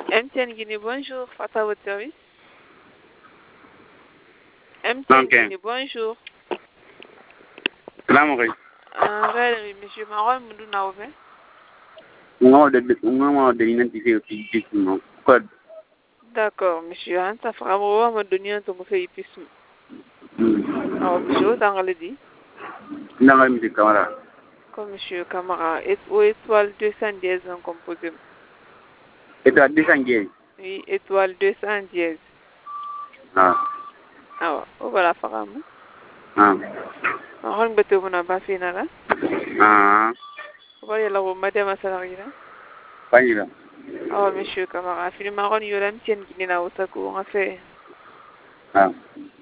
MTN Guinée, bonjour. Fata, votre service. MTN Guinée, bonjour. Salam alaikum. Réel, monsieur Maroy Moudou Naoube. On de l'identifier aussi justement. Code. D'accord, monsieur. Anta Framo, m'a donné un tomo fait ipisme. Alors, monsieur, t'en le dit. Non, monsieur Kamara. Comme monsieur Camara, étoile 210 en composé. Étoile 210. Oui, étoile 210. Ah. Ah, voilà, Faram. Ah. On va te voir pas finale. Ah. Voilà la madame salariée. Pas là. Ah, monsieur Camara, finalement, on y aura un petit qui n'est là au sac où on a fait. Ah.